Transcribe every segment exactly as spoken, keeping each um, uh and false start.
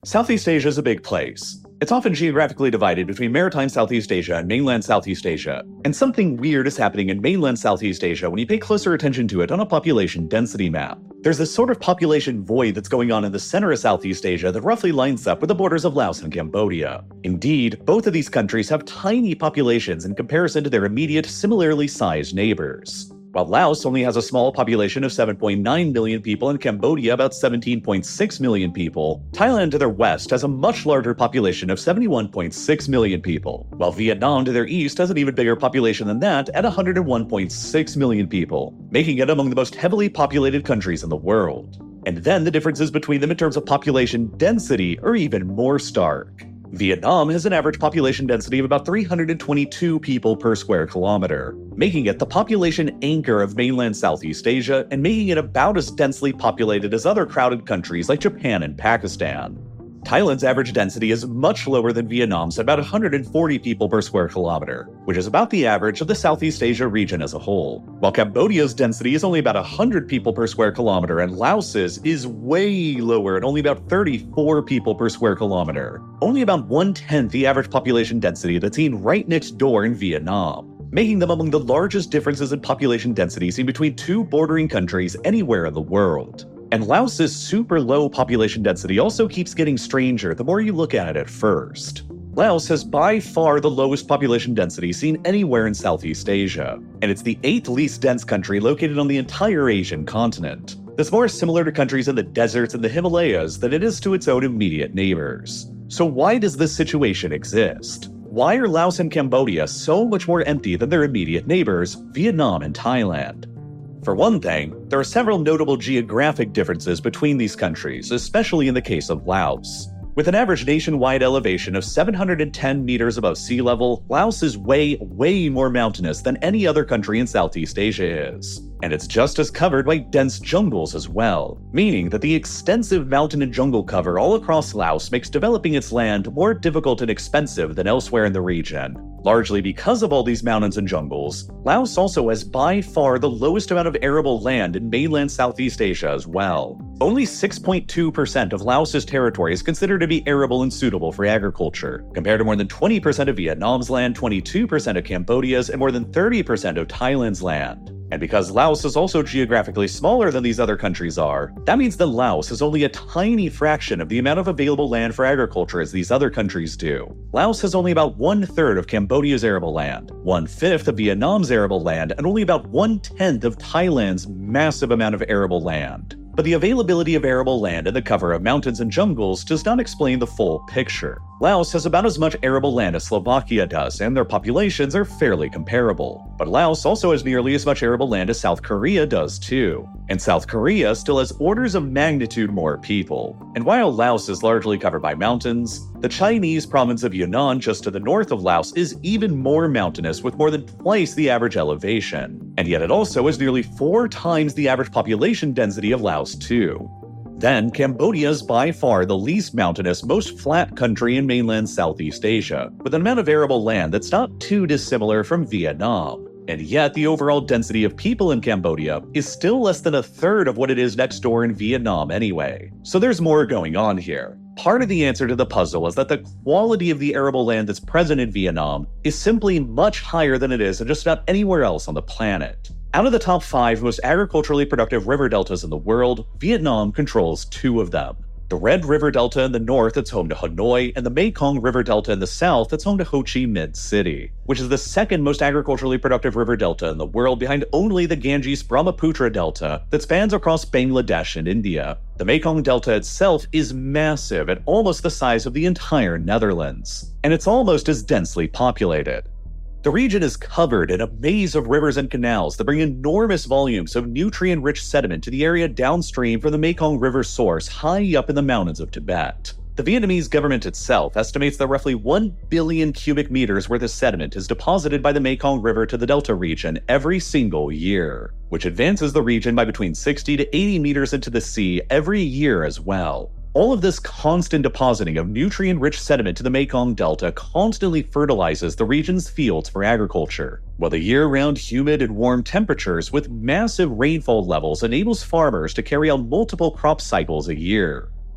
Southeast Asia is a big place. It's often geographically divided between maritime Southeast Asia and mainland Southeast Asia. And something weird is happening in mainland Southeast Asia when you pay closer attention to it on a population density map. There's this sort of population void that's going on in the center of Southeast Asia that roughly lines up with the borders of Laos and Cambodia. Indeed, both of these countries have tiny populations in comparison to their immediate, similarly sized neighbors. While Laos only has a small population of seven point nine million people and Cambodia about seventeen point six million people, Thailand to their west has a much larger population of seventy-one point six million people, while Vietnam to their east has an even bigger population than that at one hundred one point six million people, making it among the most heavily populated countries in the world. And then the differences between them in terms of population density are even more stark. Vietnam has an average population density of about three hundred twenty-two people per square kilometer, making it the population anchor of mainland Southeast Asia and making it about as densely populated as other crowded countries like Japan and Pakistan. Thailand's average density is much lower than Vietnam's at about one hundred forty people per square kilometer, which is about the average of the Southeast Asia region as a whole, while Cambodia's density is only about one hundred people per square kilometer and Laos's is way lower at only about thirty-four people per square kilometer, only about one-tenth the average population density that's seen right next door in Vietnam, making them among the largest differences in population density seen between two bordering countries anywhere in the world. And Laos's super low population density also keeps getting stranger the more you look at it at first. Laos has by far the lowest population density seen anywhere in Southeast Asia, and it's the eighth least dense country located on the entire Asian continent. That's more similar to countries in the deserts and the Himalayas than it is to its own immediate neighbors. So why does this situation exist? Why are Laos and Cambodia so much more empty than their immediate neighbors, Vietnam and Thailand? For one thing, there are several notable geographic differences between these countries, especially in the case of Laos. With an average nationwide elevation of seven hundred ten meters above sea level, Laos is way, way more mountainous than any other country in Southeast Asia is. And it's just as covered by dense jungles as well, meaning that the extensive mountain and jungle cover all across Laos makes developing its land more difficult and expensive than elsewhere in the region. Largely because of all these mountains and jungles, Laos also has by far the lowest amount of arable land in mainland Southeast Asia as well. Only six point two percent of Laos's territory is considered to be arable and suitable for agriculture, compared to more than twenty percent of Vietnam's land, twenty-two percent of Cambodia's, and more than thirty percent of Thailand's land. And because Laos is also geographically smaller than these other countries are, that means that Laos has only a tiny fraction of the amount of available land for agriculture as these other countries do. Laos has only about one-third of Cambodia's arable land, one-fifth of Vietnam's arable land, and only about one-tenth of Thailand's massive amount of arable land. But the availability of arable land and the cover of mountains and jungles does not explain the full picture. Laos has about as much arable land as Slovakia does, and their populations are fairly comparable. But Laos also has nearly as much arable land as South Korea does too. And South Korea still has orders of magnitude more people. And while Laos is largely covered by mountains, the Chinese province of Yunnan just to the north of Laos is even more mountainous with more than twice the average elevation. And yet it also has nearly four times the average population density of Laos too. Then, Cambodia is by far the least mountainous, most flat country in mainland Southeast Asia, with an amount of arable land that's not too dissimilar from Vietnam. And yet, the overall density of people in Cambodia is still less than a third of what it is next door in Vietnam anyway. So there's more going on here. Part of the answer to the puzzle is that the quality of the arable land that's present in Vietnam is simply much higher than it is in just about anywhere else on the planet. Out of the top five most agriculturally productive river deltas in the world, Vietnam controls two of them. The Red River Delta in the north that's home to Hanoi, and the Mekong River Delta in the south that's home to Ho Chi Minh City, which is the second most agriculturally productive river delta in the world behind only the Ganges-Brahmaputra Delta that spans across Bangladesh and India. The Mekong Delta itself is massive at almost the size of the entire Netherlands, and it's almost as densely populated. The region is covered in a maze of rivers and canals that bring enormous volumes of nutrient-rich sediment to the area downstream from the Mekong River source high up in the mountains of Tibet. The Vietnamese government itself estimates that roughly one billion cubic meters worth of sediment is deposited by the Mekong River to the Delta region every single year, which advances the region by between sixty to eighty meters into the sea every year as well. All of this constant depositing of nutrient-rich sediment to the Mekong Delta constantly fertilizes the region's fields for agriculture, while the year-round humid and warm temperatures with massive rainfall levels enables farmers to carry out multiple crop cycles a year.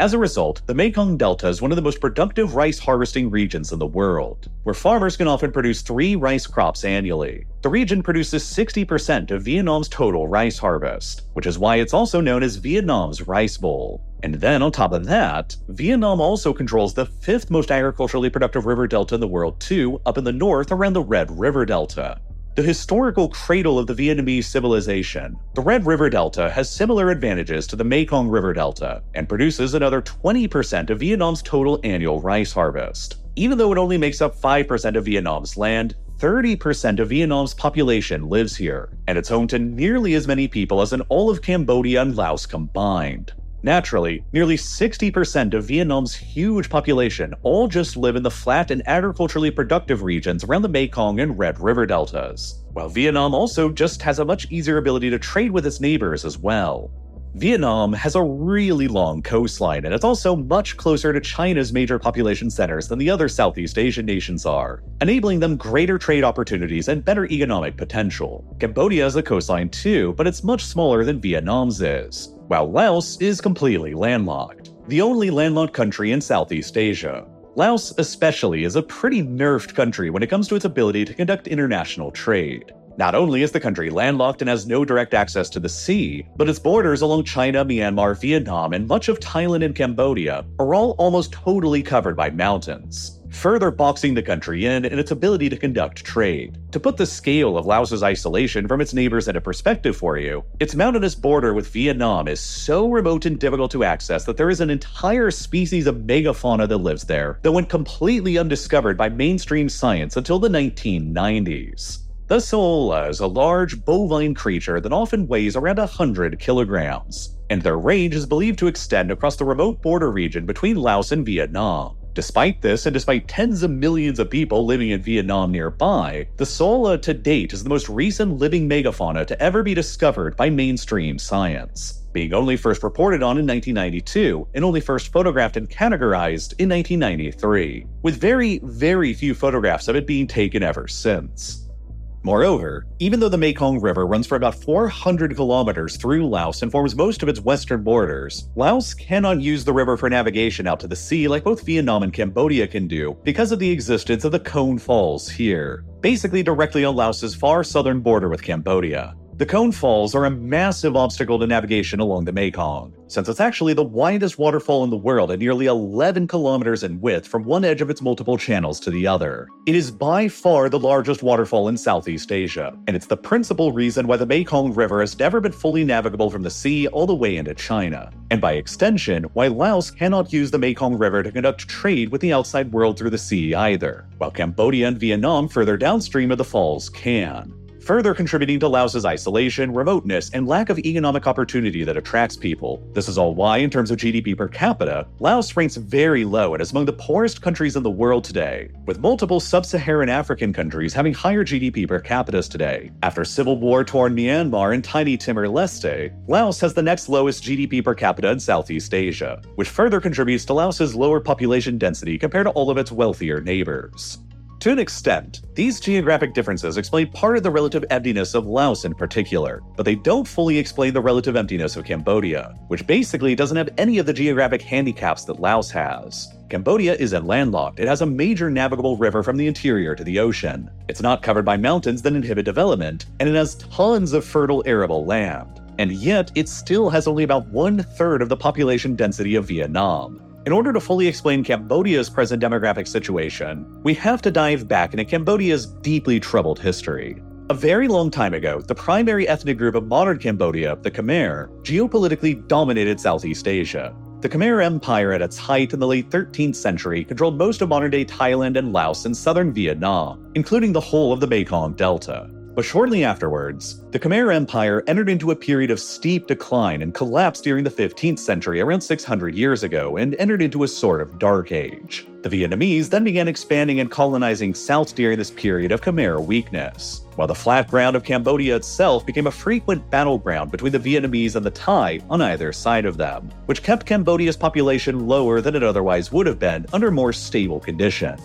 As a result, the Mekong Delta is one of the most productive rice harvesting regions in the world, where farmers can often produce three rice crops annually. The region produces sixty percent of Vietnam's total rice harvest, which is why it's also known as Vietnam's Rice Bowl. And then on top of that, Vietnam also controls the fifth most agriculturally productive river delta in the world too, up in the north around the Red River Delta. The historical cradle of the Vietnamese civilization, the Red River Delta has similar advantages to the Mekong River Delta and produces another twenty percent of Vietnam's total annual rice harvest. Even though it only makes up five percent of Vietnam's land, thirty percent of Vietnam's population lives here, and it's home to nearly as many people as in all of Cambodia and Laos combined. Naturally, nearly sixty percent of Vietnam's huge population all just live in the flat and agriculturally productive regions around the Mekong and Red River deltas, while Vietnam also just has a much easier ability to trade with its neighbors as well. Vietnam has a really long coastline, and it's also much closer to China's major population centers than the other Southeast Asian nations are, enabling them greater trade opportunities and better economic potential. Cambodia has a coastline too, but it's much smaller than Vietnam's is, while Laos is completely landlocked, the only landlocked country in Southeast Asia. Laos especially is a pretty nerfed country when it comes to its ability to conduct international trade. Not only is the country landlocked and has no direct access to the sea, but its borders along China, Myanmar, Vietnam, and much of Thailand and Cambodia are all almost totally covered by mountains, further boxing the country in in its ability to conduct trade. To put the scale of Laos's isolation from its neighbors into perspective for you, its mountainous border with Vietnam is so remote and difficult to access that there is an entire species of megafauna that lives there that went completely undiscovered by mainstream science until the nineteen nineties. The Sola is a large bovine creature that often weighs around one hundred kilograms, and their range is believed to extend across the remote border region between Laos and Vietnam. Despite this, and despite tens of millions of people living in Vietnam nearby, the Sola to date is the most recent living megafauna to ever be discovered by mainstream science, being only first reported on in nineteen ninety-two and only first photographed and categorized in nineteen ninety-three, with very, very few photographs of it being taken ever since. Moreover, even though the Mekong River runs for about four hundred kilometers through Laos and forms most of its western borders, Laos cannot use the river for navigation out to the sea like both Vietnam and Cambodia can do because of the existence of the Khon Falls here, basically directly on Laos's far southern border with Cambodia. The Khon Falls are a massive obstacle to navigation along the Mekong, since it's actually the widest waterfall in the world at nearly eleven kilometers in width from one edge of its multiple channels to the other. It is by far the largest waterfall in Southeast Asia, and it's the principal reason why the Mekong River has never been fully navigable from the sea all the way into China, and by extension, why Laos cannot use the Mekong River to conduct trade with the outside world through the sea either, while Cambodia and Vietnam further downstream of the falls can, further contributing to Laos's isolation, remoteness, and lack of economic opportunity that attracts people. This is all why, in terms of G D P per capita, Laos ranks very low and is among the poorest countries in the world today, with multiple sub-Saharan African countries having higher G D P per capita today. After civil war-torn Myanmar and tiny Timor-Leste, Laos has the next lowest G D P per capita in Southeast Asia, which further contributes to Laos's lower population density compared to all of its wealthier neighbors. To an extent, these geographic differences explain part of the relative emptiness of Laos in particular, but they don't fully explain the relative emptiness of Cambodia, which basically doesn't have any of the geographic handicaps that Laos has. Cambodia isn't landlocked, it has a major navigable river from the interior to the ocean. It's not covered by mountains that inhibit development, and it has tons of fertile arable land. And yet, it still has only about one-third of the population density of Vietnam. In order to fully explain Cambodia's present demographic situation, we have to dive back into Cambodia's deeply troubled history. A very long time ago, the primary ethnic group of modern Cambodia, the Khmer, geopolitically dominated Southeast Asia. The Khmer Empire at its height in the late thirteenth century controlled most of modern-day Thailand and Laos and southern Vietnam, including the whole of the Mekong Delta. But shortly afterwards, the Khmer Empire entered into a period of steep decline and collapsed during the fifteenth century, around six hundred years ago, and entered into a sort of dark age. The Vietnamese then began expanding and colonizing south during this period of Khmer weakness, while the flat ground of Cambodia itself became a frequent battleground between the Vietnamese and the Thai on either side of them, which kept Cambodia's population lower than it otherwise would have been under more stable conditions.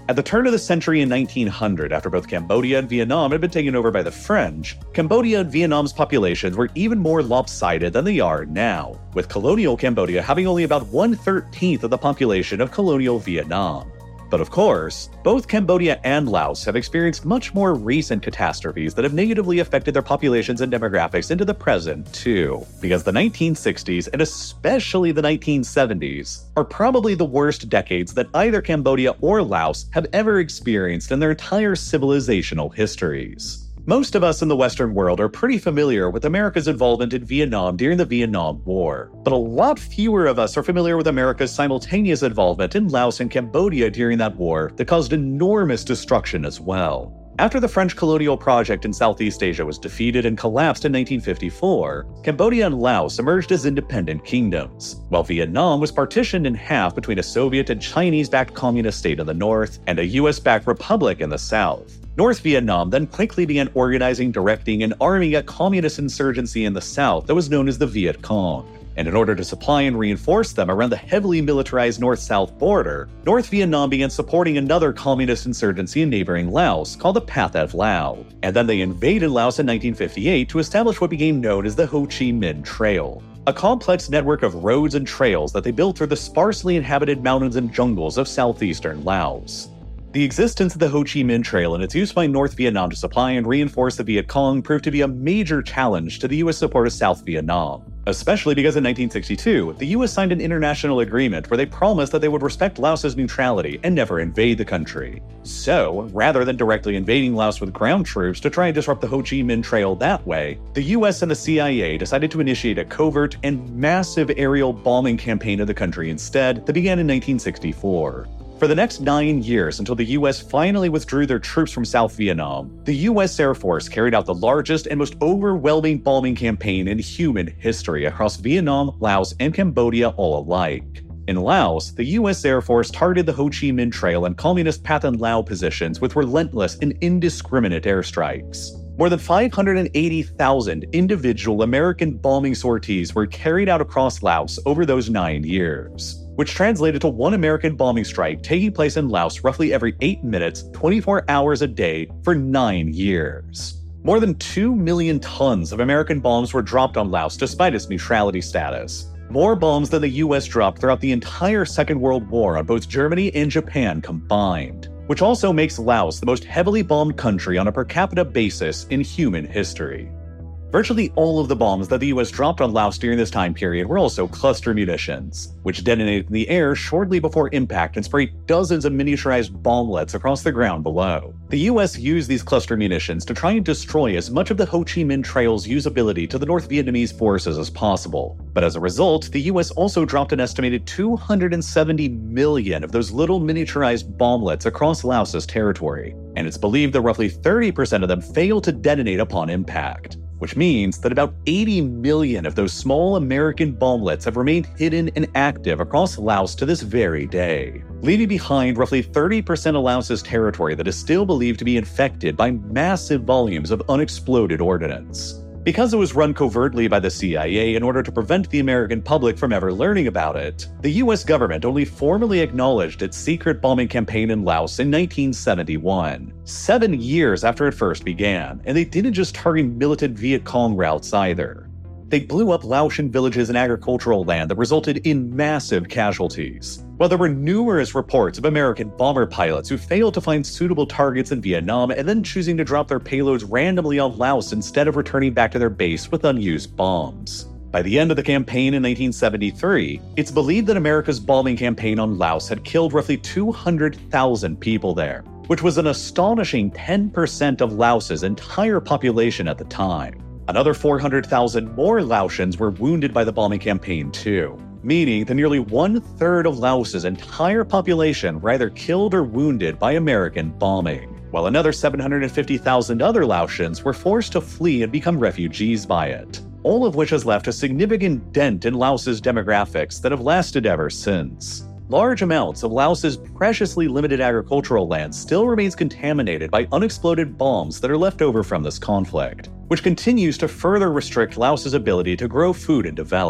At the turn of the century in nineteen hundred, after both Cambodia and Vietnam had been taken over by the French, Cambodia and Vietnam's populations were even more lopsided than they are now, with colonial Cambodia having only about one thirteenth of the population of colonial Vietnam. But of course, both Cambodia and Laos have experienced much more recent catastrophes that have negatively affected their populations and demographics into the present, too. Because the nineteen sixties, and especially the nineteen seventies, are probably the worst decades that either Cambodia or Laos have ever experienced in their entire civilizational histories. Most of us in the Western world are pretty familiar with America's involvement in Vietnam during the Vietnam War, but a lot fewer of us are familiar with America's simultaneous involvement in Laos and Cambodia during that war that caused enormous destruction as well. After the French colonial project in Southeast Asia was defeated and collapsed in nineteen fifty-four, Cambodia and Laos emerged as independent kingdoms, while Vietnam was partitioned in half between a Soviet and Chinese-backed communist state in the north and a U S-backed republic in the south. North Vietnam then quickly began organizing, directing, and arming a communist insurgency in the south that was known as the Viet Cong. And in order to supply and reinforce them around the heavily militarized north-south border, North Vietnam began supporting another communist insurgency in neighboring Laos called the Pathet Lao. And then they invaded Laos in nineteen fifty-eight to establish what became known as the Ho Chi Minh Trail, a complex network of roads and trails that they built through the sparsely inhabited mountains and jungles of southeastern Laos. The existence of the Ho Chi Minh Trail and its use by North Vietnam to supply and reinforce the Viet Cong proved to be a major challenge to the U S support of South Vietnam, especially because in nineteen sixty-two, the U S signed an international agreement where they promised that they would respect Laos's neutrality and never invade the country. So, rather than directly invading Laos with ground troops to try and disrupt the Ho Chi Minh Trail that way, the U S and the C I A decided to initiate a covert and massive aerial bombing campaign of the country instead that began in nineteen sixty-four. For the next nine years, until the U S finally withdrew their troops from South Vietnam, the U S Air Force carried out the largest and most overwhelming bombing campaign in human history across Vietnam, Laos, and Cambodia all alike. In Laos, the U S Air Force targeted the Ho Chi Minh Trail and communist Pathet Lao positions with relentless and indiscriminate airstrikes. More than five hundred eighty thousand individual American bombing sorties were carried out across Laos over those nine years, which translated to one American bombing strike taking place in Laos roughly every eight minutes, twenty-four hours a day for nine years. More than two million tons of American bombs were dropped on Laos despite its neutrality status. More bombs than the U S dropped throughout the entire Second World War on both Germany and Japan combined, which also makes Laos the most heavily bombed country on a per capita basis in human history. Virtually all of the bombs that the U S dropped on Laos during this time period were also cluster munitions, which detonated in the air shortly before impact and sprayed dozens of miniaturized bomblets across the ground below. The U S used these cluster munitions to try and destroy as much of the Ho Chi Minh Trail's usability to the North Vietnamese forces as possible. But as a result, the U S also dropped an estimated two hundred seventy million of those little miniaturized bomblets across Laos's territory, and it's believed that roughly thirty percent of them failed to detonate upon impact, which means that about eighty million of those small American bomblets have remained hidden and active across Laos to this very day, leaving behind roughly thirty percent of Laos's territory that is still believed to be infected by massive volumes of unexploded ordnance. Because it was run covertly by the C I A in order to prevent the American public from ever learning about it, the U S government only formally acknowledged its secret bombing campaign in Laos in nineteen seventy-one, seven years after it first began, and they didn't just target militant Viet Cong routes either. They blew up Laotian villages and agricultural land that resulted in massive casualties. While there were numerous reports of American bomber pilots who failed to find suitable targets in Vietnam and then choosing to drop their payloads randomly on Laos instead of returning back to their base with unused bombs. By the end of the campaign in nineteen seventy-three, it's believed that America's bombing campaign on Laos had killed roughly two hundred thousand people there, which was an astonishing ten percent of Laos's entire population at the time. Another four hundred thousand more Laotians were wounded by the bombing campaign too, meaning that nearly one-third of Laos's entire population were either killed or wounded by American bombing, while another seven hundred fifty thousand other Laotians were forced to flee and become refugees by it, all of which has left a significant dent in Laos's demographics that have lasted ever since. Large amounts of Laos's preciously limited agricultural land still remains contaminated by unexploded bombs that are left over from this conflict, which continues to further restrict Laos's ability to grow food and develop.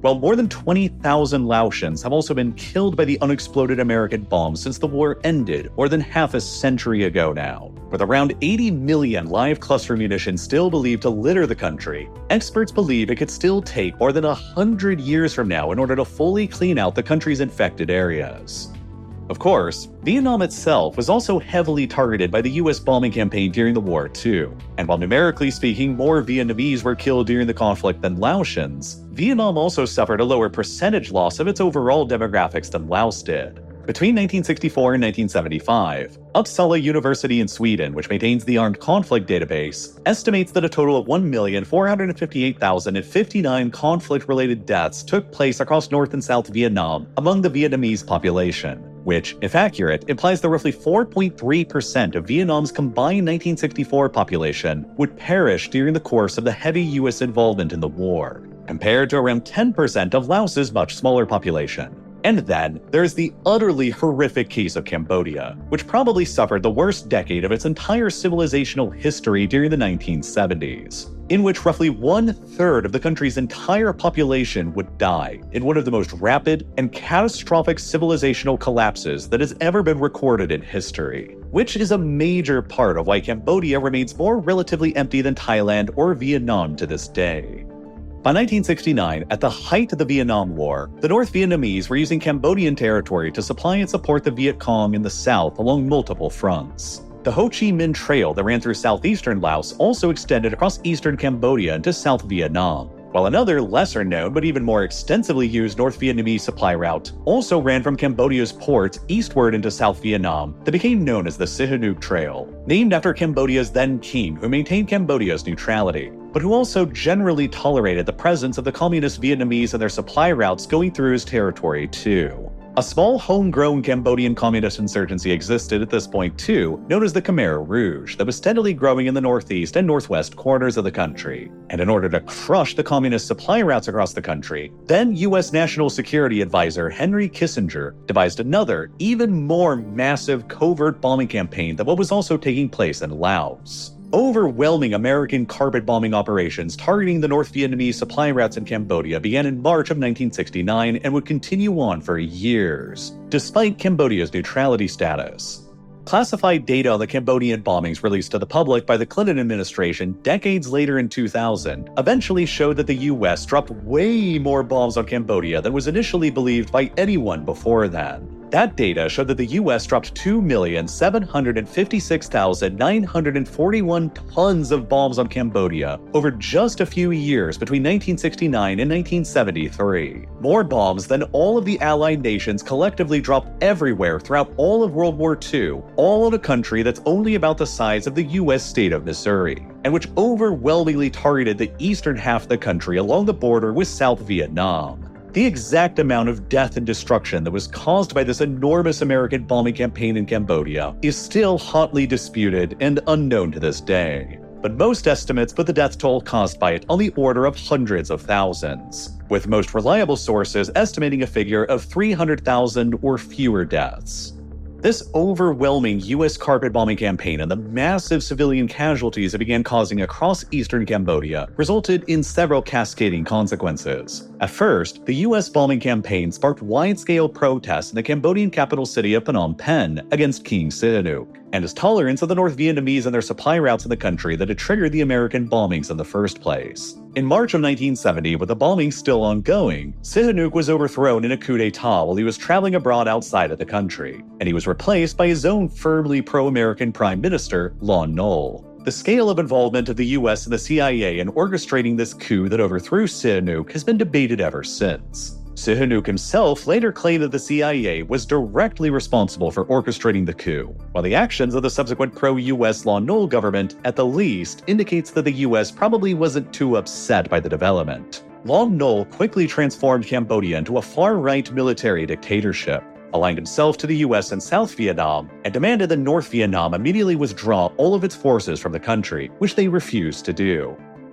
while more than twenty thousand Laotians have also been killed by the unexploded American bombs since the war ended more than half a century ago now. With around eighty million live cluster munitions still believed to litter the country, experts believe it could still take more than one hundred years from now in order to fully clean out the country's infected areas. Of course, Vietnam itself was also heavily targeted by the U S bombing campaign during the war too. And while numerically speaking more Vietnamese were killed during the conflict than Laotians, Vietnam also suffered a lower percentage loss of its overall demographics than Laos did. Between nineteen sixty-four and nineteen seventy-five, Uppsala University in Sweden, which maintains the Armed Conflict Database, estimates that a total of one million four hundred fifty-eight thousand fifty-nine conflict-related deaths took place across North and South Vietnam among the Vietnamese population, which, if accurate, implies that roughly four point three percent of Vietnam's combined nineteen sixty-four population would perish during the course of the heavy U S involvement in the war, compared to around ten percent of Laos's much smaller population. And then, there's the utterly horrific case of Cambodia, which probably suffered the worst decade of its entire civilizational history during the nineteen seventies, in which roughly one-third of the country's entire population would die in one of the most rapid and catastrophic civilizational collapses that has ever been recorded in history, which is a major part of why Cambodia remains more relatively empty than Thailand or Vietnam to this day. By nineteen sixty-nine, at the height of the Vietnam War, the North Vietnamese were using Cambodian territory to supply and support the Viet Cong in the south along multiple fronts. The Ho Chi Minh Trail that ran through southeastern Laos also extended across eastern Cambodia into South Vietnam, while another lesser-known but even more extensively used North Vietnamese supply route also ran from Cambodia's ports eastward into South Vietnam that became known as the Sihanouk Trail, named after Cambodia's then king who maintained Cambodia's neutrality, but who also generally tolerated the presence of the communist Vietnamese and their supply routes going through his territory too. A small homegrown Cambodian communist insurgency existed at this point too, known as the Khmer Rouge, that was steadily growing in the northeast and northwest corners of the country. And in order to crush the communist supply routes across the country, then U S National Security Advisor Henry Kissinger devised another, even more massive covert bombing campaign than what was also taking place in Laos. Overwhelming American carpet bombing operations targeting the North Vietnamese supply routes in Cambodia began in March of nineteen sixty-nine and would continue on for years, despite Cambodia's neutrality status. Classified data on the Cambodian bombings released to the public by the Clinton administration decades later in two thousand eventually showed that the U S dropped way more bombs on Cambodia than was initially believed by anyone before then. That data showed that the U S dropped two million seven hundred fifty-six thousand nine hundred forty-one tons of bombs on Cambodia over just a few years between nineteen sixty-nine and nineteen seventy-three. More bombs than all of the Allied nations collectively dropped everywhere throughout all of World War Two, all in a country that's only about the size of the U S state of Missouri, and which overwhelmingly targeted the eastern half of the country along the border with South Vietnam. The exact amount of death and destruction that was caused by this enormous American bombing campaign in Cambodia is still hotly disputed and unknown to this day. But most estimates put the death toll caused by it on the order of hundreds of thousands, with most reliable sources estimating a figure of three hundred thousand or fewer deaths. This overwhelming U S carpet bombing campaign and the massive civilian casualties it began causing across eastern Cambodia resulted in several cascading consequences. At first, the U S bombing campaign sparked wide-scale protests in the Cambodian capital city of Phnom Penh against King Sihanouk, and his tolerance of the North Vietnamese and their supply routes in the country that had triggered the American bombings in the first place. In March of nineteen seventy, with the bombing still ongoing, Sihanouk was overthrown in a coup d'etat while he was traveling abroad outside of the country, and he was replaced by his own firmly pro-American Prime Minister, Lon Nol. The scale of involvement of the U S and the C I A in orchestrating this coup that overthrew Sihanouk has been debated ever since. Sihanouk himself later claimed that the C I A was directly responsible for orchestrating the coup, while the actions of the subsequent pro-U S Lon Nol government, at the least, indicates that the U S probably wasn't too upset by the development. Lon Nol quickly transformed Cambodia into a far-right military dictatorship, aligned himself to the U S and South Vietnam, and demanded that North Vietnam immediately withdraw all of its forces from the country, which they refused to do.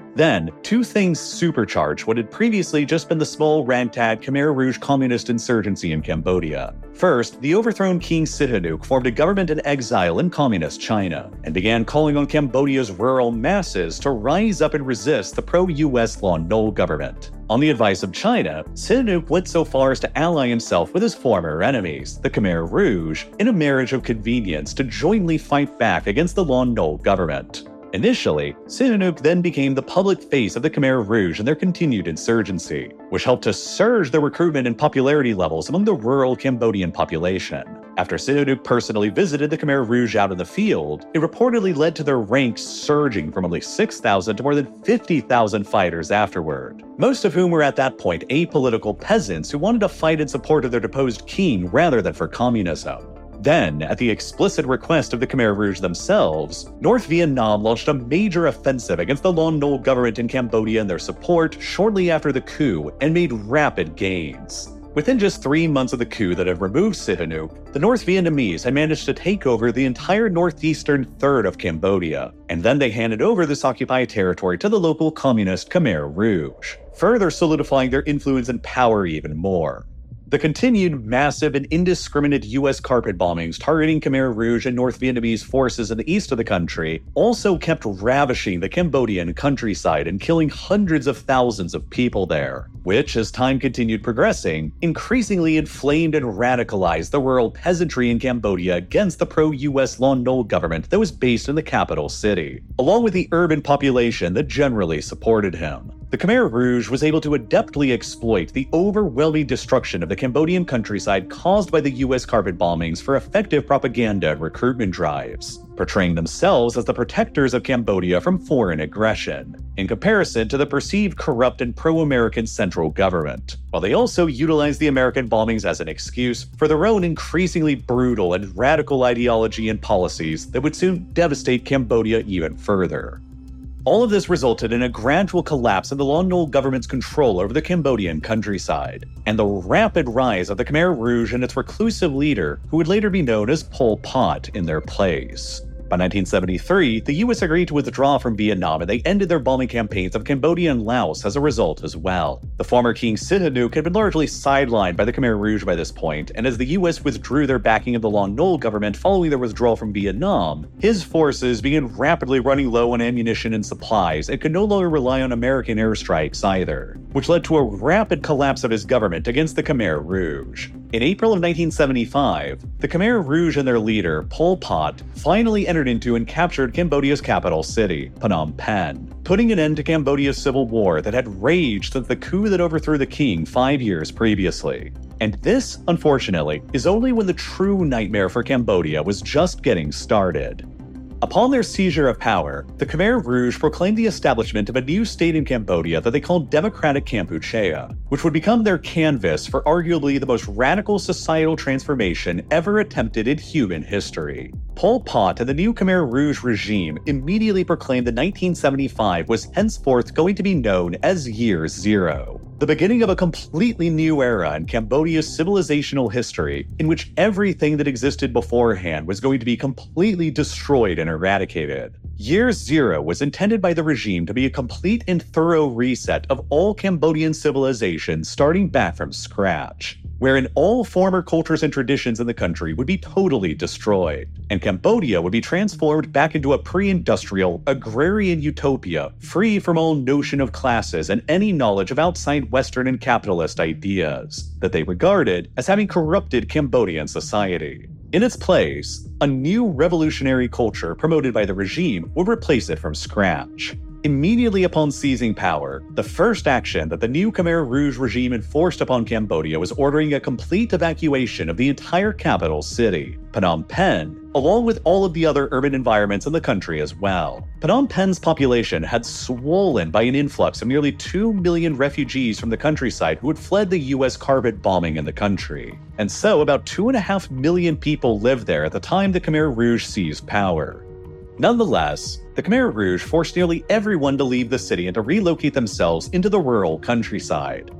Then, two things supercharged what had previously just been the small ragtag Khmer Rouge communist insurgency in Cambodia. First, the overthrown King Sihanouk formed a government in exile in communist China, and began calling on Cambodia's rural masses to rise up and resist the pro-U S Lon Nol government. On the advice of China, Sihanouk went so far as to ally himself with his former enemies, the Khmer Rouge, in a marriage of convenience to jointly fight back against the Lon Nol government. Initially, Sihanouk then became the public face of the Khmer Rouge and their continued insurgency, which helped to surge their recruitment and popularity levels among the rural Cambodian population. After Sihanouk personally visited the Khmer Rouge out in the field, it reportedly led to their ranks surging from only six thousand to more than fifty thousand fighters afterward, most of whom were at that point apolitical peasants who wanted to fight in support of their deposed king rather than for communism. Then, at the explicit request of the Khmer Rouge themselves, North Vietnam launched a major offensive against the Lon Nol government in Cambodia and their support shortly after the coup, and made rapid gains. Within just three months of the coup that had removed Sihanouk, the North Vietnamese had managed to take over the entire northeastern third of Cambodia, and then they handed over this occupied territory to the local communist Khmer Rouge, further solidifying their influence and power even more. The continued massive and indiscriminate U S carpet bombings targeting Khmer Rouge and North Vietnamese forces in the east of the country also kept ravishing the Cambodian countryside and killing hundreds of thousands of people there, which, as time continued progressing, increasingly inflamed and radicalized the rural peasantry in Cambodia against the pro-U S Lon Nol government that was based in the capital city, along with the urban population that generally supported him. The Khmer Rouge was able to adeptly exploit the overwhelming destruction of the Cambodian countryside caused by the U S carpet bombings for effective propaganda and recruitment drives, portraying themselves as the protectors of Cambodia from foreign aggression, in comparison to the perceived corrupt and pro-American central government, while they also utilized the American bombings as an excuse for their own increasingly brutal and radical ideology and policies that would soon devastate Cambodia even further. All of this resulted in a gradual collapse in the Lon Nol government's control over the Cambodian countryside, and the rapid rise of the Khmer Rouge and its reclusive leader, who would later be known as Pol Pot, in their place. By nineteen seventy-three, the U S agreed to withdraw from Vietnam, and they ended their bombing campaigns of Cambodia and Laos as a result as well. The former King Sihanouk had been largely sidelined by the Khmer Rouge by this point, and as the U S withdrew their backing of the Lon Nol government following their withdrawal from Vietnam, his forces began rapidly running low on ammunition and supplies and could no longer rely on American airstrikes either, which led to a rapid collapse of his government against the Khmer Rouge. In April of nineteen seventy-five, the Khmer Rouge and their leader, Pol Pot, finally entered into and captured Cambodia's capital city, Phnom Penh, putting an end to Cambodia's civil war that had raged since the coup that overthrew the king five years previously. And this, unfortunately, is only when the true nightmare for Cambodia was just getting started. Upon their seizure of power, the Khmer Rouge proclaimed the establishment of a new state in Cambodia that they called Democratic Kampuchea, which would become their canvas for arguably the most radical societal transformation ever attempted in human history. Pol Pot and the new Khmer Rouge regime immediately proclaimed that nineteen seventy-five was henceforth going to be known as Year Zero, the beginning of a completely new era in Cambodia's civilizational history, in which everything that existed beforehand was going to be completely destroyed and eradicated. Year Zero was intended by the regime to be a complete and thorough reset of all Cambodian civilization starting back from scratch, wherein all former cultures and traditions in the country would be totally destroyed, and Cambodia would be transformed back into a pre-industrial, agrarian utopia, free from all notion of classes and any knowledge of outside Western and capitalist ideas that they regarded as having corrupted Cambodian society. In its place, a new revolutionary culture promoted by the regime would replace it from scratch. Immediately upon seizing power, the first action that the new Khmer Rouge regime enforced upon Cambodia was ordering a complete evacuation of the entire capital city, Phnom Penh, along with all of the other urban environments in the country as well. Phnom Penh's population had swollen by an influx of nearly two million refugees from the countryside who had fled the U S carpet bombing in the country. And so about two and a half million people lived there at the time the Khmer Rouge seized power. Nonetheless, the Khmer Rouge forced nearly everyone to leave the city and to relocate themselves into the rural countryside,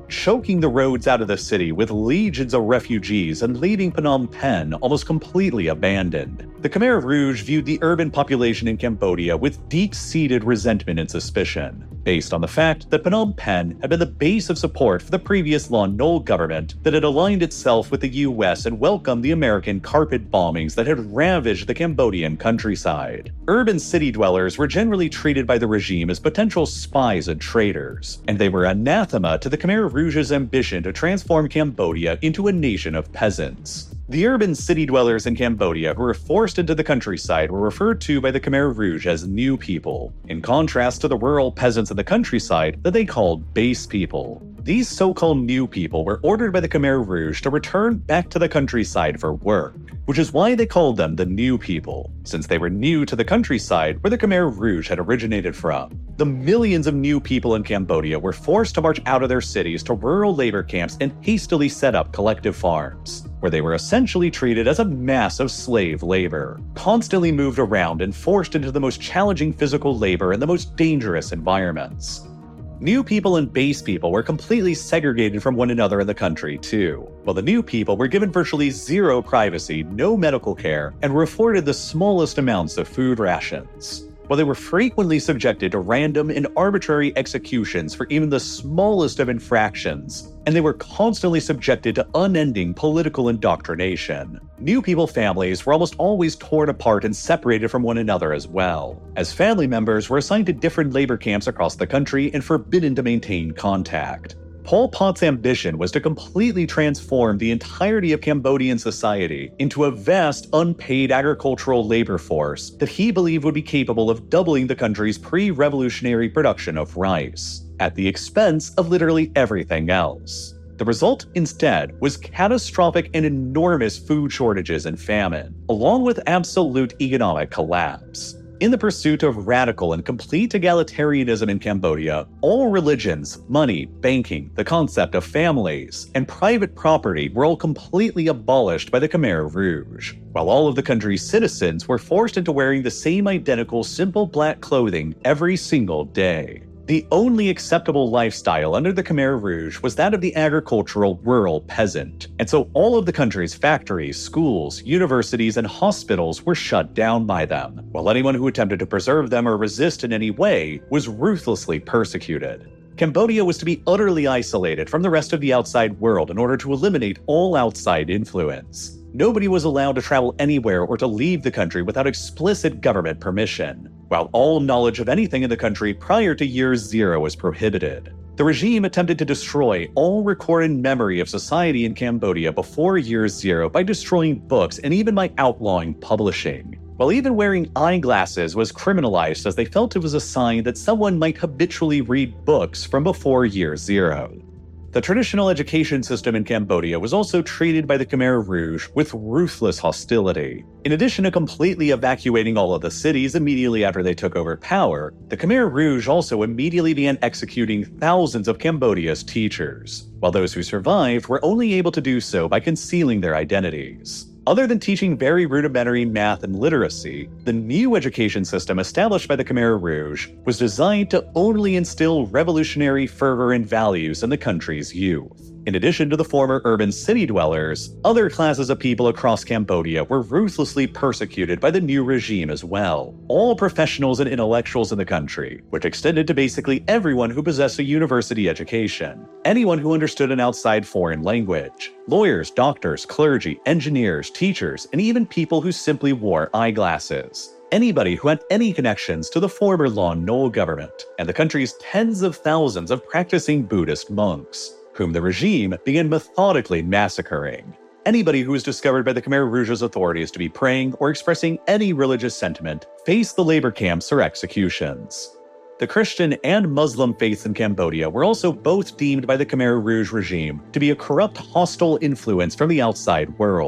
choking the roads out of the city with legions of refugees and leaving Phnom Penh almost completely abandoned. The Khmer Rouge viewed the urban population in Cambodia with deep-seated resentment and suspicion, based on the fact that Phnom Penh had been the base of support for the previous Lon Nol government that had aligned itself with the U S and welcomed the American carpet bombings that had ravaged the Cambodian countryside. Urban city dwellers were generally treated by the regime as potential spies and traitors, and they were anathema to the Khmer Rouge's ambition to transform Cambodia into a nation of peasants. The urban city dwellers in Cambodia who were forced into the countryside were referred to by the Khmer Rouge as new people, in contrast to the rural peasants in the countryside that they called base people. These so-called new people were ordered by the Khmer Rouge to return back to the countryside for work, which is why they called them the new people, since they were new to the countryside where the Khmer Rouge had originated from. The millions of new people in Cambodia were forced to march out of their cities to rural labor camps and hastily set up collective farms, where they were essentially treated as a mass of slave labor, constantly moved around and forced into the most challenging physical labor and the most dangerous environments. New people and base people were completely segregated from one another in the country, too, while the new people were given virtually zero privacy, no medical care, and were afforded the smallest amounts of food rations. While they were frequently subjected to random and arbitrary executions for even the smallest of infractions, and they were constantly subjected to unending political indoctrination. New people families were almost always torn apart and separated from one another as well, as family members were assigned to different labor camps across the country and forbidden to maintain contact. Pol Pot's ambition was to completely transform the entirety of Cambodian society into a vast, unpaid agricultural labor force that he believed would be capable of doubling the country's pre-revolutionary production of rice, at the expense of literally everything else. The result, instead, was catastrophic and enormous food shortages and famine, along with absolute economic collapse. In the pursuit of radical and complete egalitarianism in Cambodia, all religions, money, banking, the concept of families, and private property were all completely abolished by the Khmer Rouge, while all of the country's citizens were forced into wearing the same identical simple black clothing every single day. The only acceptable lifestyle under the Khmer Rouge was that of the agricultural rural peasant, and so all of the country's factories, schools, universities, and hospitals were shut down by them, while anyone who attempted to preserve them or resist in any way was ruthlessly persecuted. Cambodia was to be utterly isolated from the rest of the outside world in order to eliminate all outside influence. Nobody was allowed to travel anywhere or to leave the country without explicit government permission, while all knowledge of anything in the country prior to year zero was prohibited. The regime attempted to destroy all recorded memory of society in Cambodia before year zero by destroying books and even by outlawing publishing, while even wearing eyeglasses was criminalized as they felt it was a sign that someone might habitually read books from before year zero. The traditional education system in Cambodia was also treated by the Khmer Rouge with ruthless hostility. In addition to completely evacuating all of the cities immediately after they took over power, the Khmer Rouge also immediately began executing thousands of Cambodia's teachers, while those who survived were only able to do so by concealing their identities. Other than teaching very rudimentary math and literacy, the new education system established by the Khmer Rouge was designed to only instill revolutionary fervor and values in the country's youth. In addition to the former urban city dwellers, other classes of people across Cambodia were ruthlessly persecuted by the new regime as well. All professionals and intellectuals in the country, which extended to basically everyone who possessed a university education, anyone who understood an outside foreign language, lawyers, doctors, clergy, engineers, teachers, and even people who simply wore eyeglasses. Anybody who had any connections to the former Lon Nol government and the country's tens of thousands of practicing Buddhist monks, whom the regime began methodically massacring. Anybody who was discovered by the Khmer Rouge's authorities to be praying or expressing any religious sentiment faced the labor camps or executions. The Christian and Muslim faiths in Cambodia were also both deemed by the Khmer Rouge regime to be a corrupt, hostile influence from the outside world.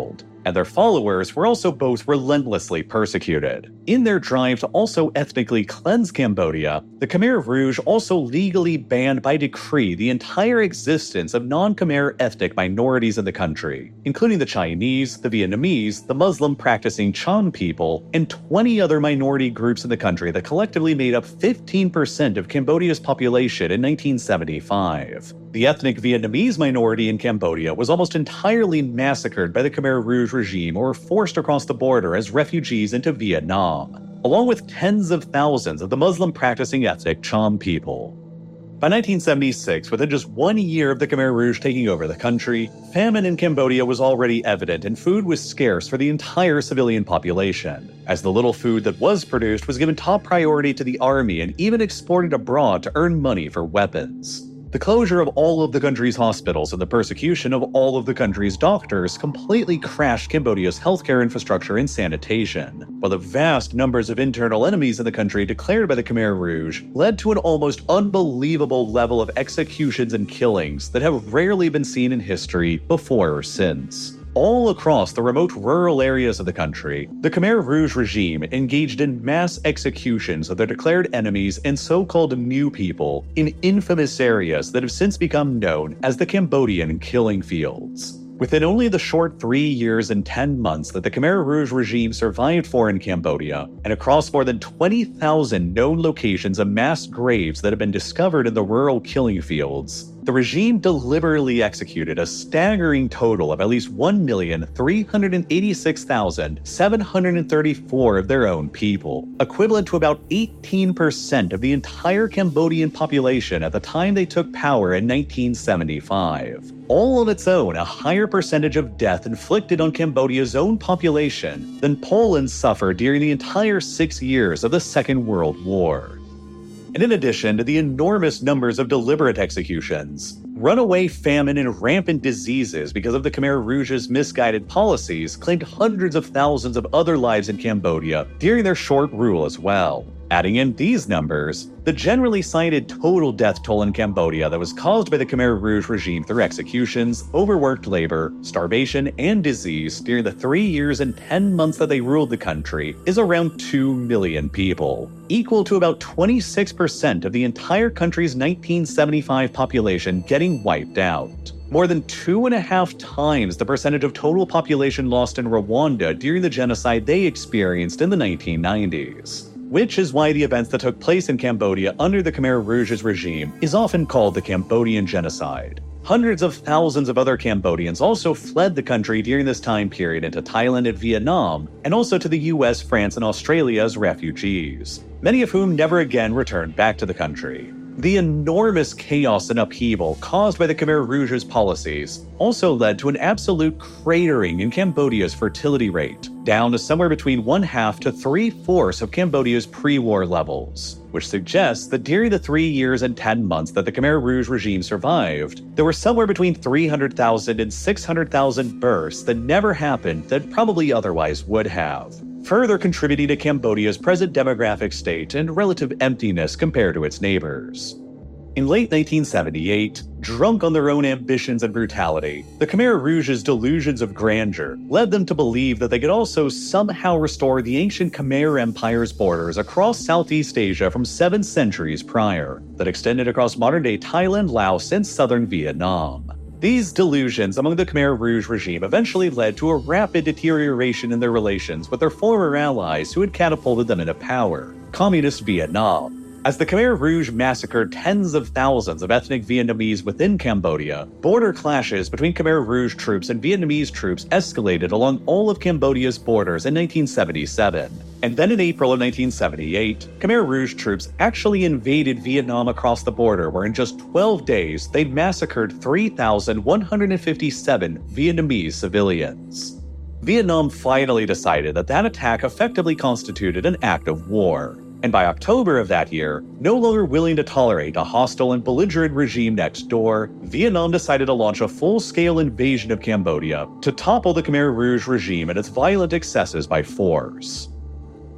and their followers were also both relentlessly persecuted. In their drive to also ethnically cleanse Cambodia, the Khmer Rouge also legally banned by decree the entire existence of non-Khmer ethnic minorities in the country, including the Chinese, the Vietnamese, the Muslim-practicing Chan people, and twenty other minority groups in the country that collectively made up fifteen percent of Cambodia's population in nineteen seventy-five. The ethnic Vietnamese minority in Cambodia was almost entirely massacred by the Khmer Rouge regime or forced across the border as refugees into Vietnam, along with tens of thousands of the Muslim-practicing ethnic Cham people. By nineteen seventy-six, within just one year of the Khmer Rouge taking over the country, famine in Cambodia was already evident and food was scarce for the entire civilian population, as the little food that was produced was given top priority to the army and even exported abroad to earn money for weapons. The closure of all of the country's hospitals and the persecution of all of the country's doctors completely crashed Cambodia's healthcare infrastructure and sanitation, while the vast numbers of internal enemies in the country declared by the Khmer Rouge led to an almost unbelievable level of executions and killings that have rarely been seen in history before or since. All across the remote rural areas of the country, the Khmer Rouge regime engaged in mass executions of their declared enemies and so-called new people in infamous areas that have since become known as the Cambodian killing fields. Within only the short three years and ten months that the Khmer Rouge regime survived for in Cambodia, and across more than twenty thousand known locations of mass graves that have been discovered in the rural killing fields, the regime deliberately executed a staggering total of at least one million three hundred eighty-six thousand seven hundred thirty-four of their own people, equivalent to about eighteen percent of the entire Cambodian population at the time they took power in nineteen seventy-five. All on its own, a higher percentage of death inflicted on Cambodia's own population than Poland suffered during the entire six years of the Second World War. And in addition to the enormous numbers of deliberate executions, runaway famine and rampant diseases because of the Khmer Rouge's misguided policies claimed hundreds of thousands of other lives in Cambodia during their short rule as well. Adding in these numbers, the generally cited total death toll in Cambodia that was caused by the Khmer Rouge regime through executions, overworked labor, starvation, and disease during the three years and ten months that they ruled the country is around two million people, equal to about twenty-six percent of the entire country's nineteen seventy-five population getting wiped out. More than two and a half times the percentage of total population lost in Rwanda during the genocide they experienced in the nineteen nineties. Which is why the events that took place in Cambodia under the Khmer Rouge's regime is often called the Cambodian Genocide. Hundreds of thousands of other Cambodians also fled the country during this time period into Thailand and Vietnam, and also to the U S, France, and Australia as refugees, many of whom never again returned back to the country. The enormous chaos and upheaval caused by the Khmer Rouge's policies also led to an absolute cratering in Cambodia's fertility rate, down to somewhere between one half to three-fourths of Cambodia's pre-war levels, which suggests that during the three years and ten months that the Khmer Rouge regime survived, there were somewhere between three hundred thousand and six hundred thousand births that never happened that probably otherwise would have, further contributing to Cambodia's present demographic state and relative emptiness compared to its neighbors. In late nineteen seventy-eight, drunk on their own ambitions and brutality, the Khmer Rouge's delusions of grandeur led them to believe that they could also somehow restore the ancient Khmer Empire's borders across Southeast Asia from seven centuries prior, that extended across modern-day Thailand, Laos, and southern Vietnam. These delusions among the Khmer Rouge regime eventually led to a rapid deterioration in their relations with their former allies who had catapulted them into power, Communist Vietnam. As the Khmer Rouge massacred tens of thousands of ethnic Vietnamese within Cambodia, border clashes between Khmer Rouge troops and Vietnamese troops escalated along all of Cambodia's borders in nineteen seventy-seven. And then in April of nineteen seventy-eight, Khmer Rouge troops actually invaded Vietnam across the border, where in just twelve days, they massacred three thousand one hundred fifty-seven Vietnamese civilians. Vietnam finally decided that that attack effectively constituted an act of war. And by October of that year, no longer willing to tolerate a hostile and belligerent regime next door, Vietnam decided to launch a full-scale invasion of Cambodia to topple the Khmer Rouge regime and its violent excesses by force.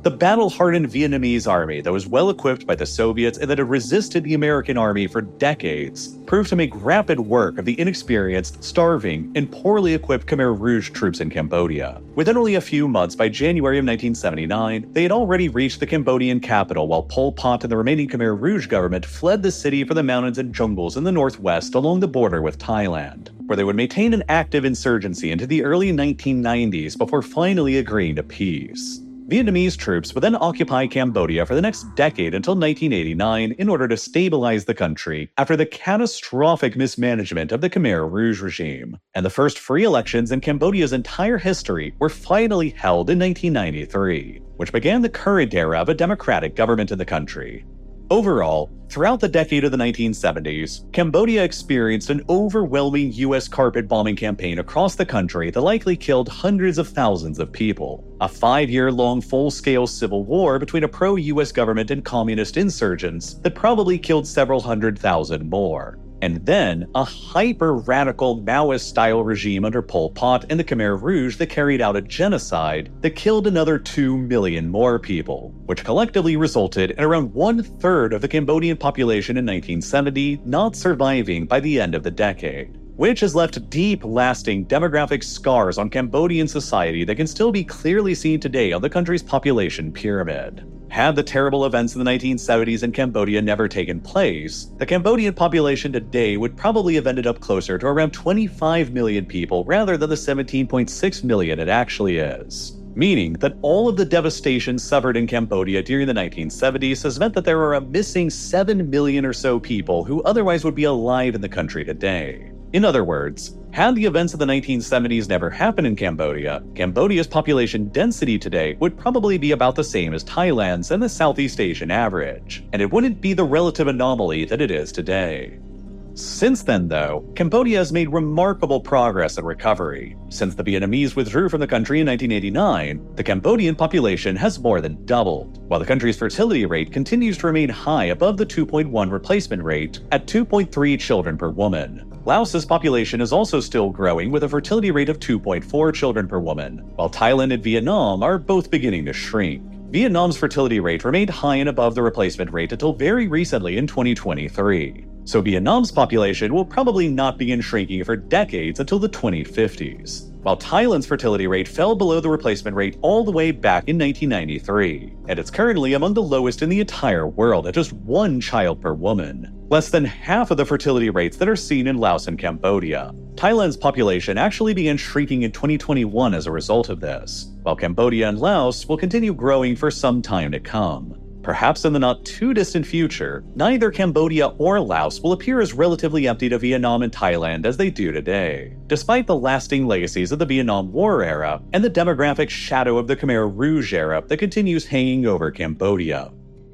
The battle-hardened Vietnamese army that was well-equipped by the Soviets and that had resisted the American army for decades proved to make rapid work of the inexperienced, starving, and poorly equipped Khmer Rouge troops in Cambodia. Within only a few months, by January of nineteen seventy-nine, they had already reached the Cambodian capital while Pol Pot and the remaining Khmer Rouge government fled the city for the mountains and jungles in the northwest along the border with Thailand, where they would maintain an active insurgency into the early nineteen nineties before finally agreeing to peace. Vietnamese troops would then occupy Cambodia for the next decade until nineteen eighty-nine in order to stabilize the country after the catastrophic mismanagement of the Khmer Rouge regime. And the first free elections in Cambodia's entire history were finally held in nineteen ninety-three, which began the current era of a democratic government in the country. Overall, throughout the decade of the nineteen seventies, Cambodia experienced an overwhelming U S carpet bombing campaign across the country that likely killed hundreds of thousands of people. A five-year-long full-scale civil war between a pro-U S government and communist insurgents that probably killed several hundred thousand more. And then, a hyper-radical Maoist-style regime under Pol Pot and the Khmer Rouge that carried out a genocide that killed another two million more people, which collectively resulted in around one-third of the Cambodian population in nineteen seventy not surviving by the end of the decade, which has left deep, lasting demographic scars on Cambodian society that can still be clearly seen today on the country's population pyramid. Had the terrible events in the nineteen seventies in Cambodia never taken place, the Cambodian population today would probably have ended up closer to around twenty-five million people rather than the seventeen point six million it actually is. Meaning that all of the devastation suffered in Cambodia during the nineteen seventies has meant that there are a missing seven million or so people who otherwise would be alive in the country today. In other words, had the events of the nineteen seventies never happened in Cambodia, Cambodia's population density today would probably be about the same as Thailand's and the Southeast Asian average, and it wouldn't be the relative anomaly that it is today. Since then, though, Cambodia has made remarkable progress in recovery. Since the Vietnamese withdrew from the country in nineteen eighty-nine, the Cambodian population has more than doubled, while the country's fertility rate continues to remain high above the two point one replacement rate at two point three children per woman. Laos's population is also still growing with a fertility rate of two point four children per woman, while Thailand and Vietnam are both beginning to shrink. Vietnam's fertility rate remained high and above the replacement rate until very recently in twenty twenty-three. So Vietnam's population will probably not begin shrinking for decades until the twenty fifties, while Thailand's fertility rate fell below the replacement rate all the way back in nineteen ninety-three, and it's currently among the lowest in the entire world at just one child per woman, less than half of the fertility rates that are seen in Laos and Cambodia. Thailand's population actually began shrinking in twenty twenty-one as a result of this, while Cambodia and Laos will continue growing for some time to come. Perhaps in the not-too-distant future, neither Cambodia or Laos will appear as relatively empty to Vietnam and Thailand as they do today, despite the lasting legacies of the Vietnam War era and the demographic shadow of the Khmer Rouge era that continues hanging over Cambodia.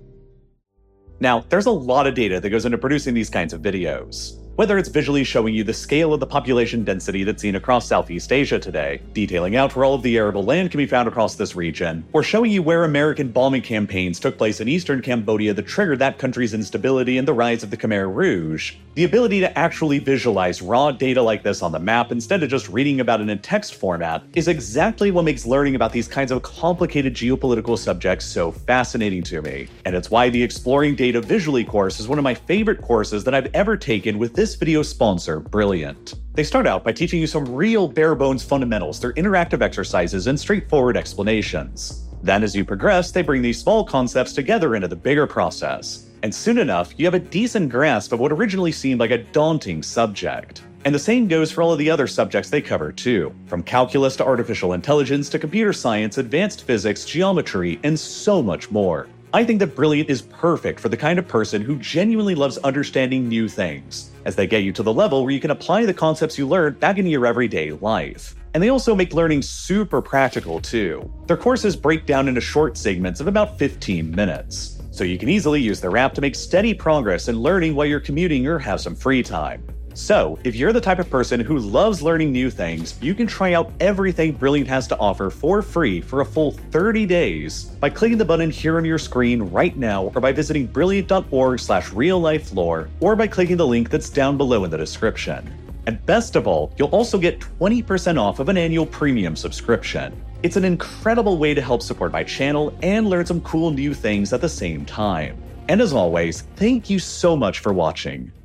Now, there's a lot of data that goes into producing these kinds of videos. Whether it's visually showing you the scale of the population density that's seen across Southeast Asia today, detailing out where all of the arable land can be found across this region, or showing you where American bombing campaigns took place in eastern Cambodia that triggered that country's instability and the rise of the Khmer Rouge, the ability to actually visualize raw data like this on the map instead of just reading about it in text format is exactly what makes learning about these kinds of complicated geopolitical subjects so fascinating to me. And it's why the Exploring Data Visually course is one of my favorite courses that I've ever taken with this video sponsor, Brilliant. They start out by teaching you some real bare-bones fundamentals through interactive exercises and straightforward explanations. Then as you progress, they bring these small concepts together into the bigger process. And soon enough, you have a decent grasp of what originally seemed like a daunting subject. And the same goes for all of the other subjects they cover too, from calculus to artificial intelligence to computer science, advanced physics, geometry, and so much more. I think that Brilliant is perfect for the kind of person who genuinely loves understanding new things, as they get you to the level where you can apply the concepts you learned back into your everyday life. And they also make learning super practical too. Their courses break down into short segments of about fifteen minutes, so you can easily use their app to make steady progress in learning while you're commuting or have some free time. So, if you're the type of person who loves learning new things, you can try out everything Brilliant has to offer for free for a full thirty days by clicking the button here on your screen right now, or by visiting brilliant.org slash real-life-lore, or by clicking the link that's down below in the description. And best of all, you'll also get twenty percent off of an annual premium subscription. It's an incredible way to help support my channel and learn some cool new things at the same time. And as always, thank you so much for watching.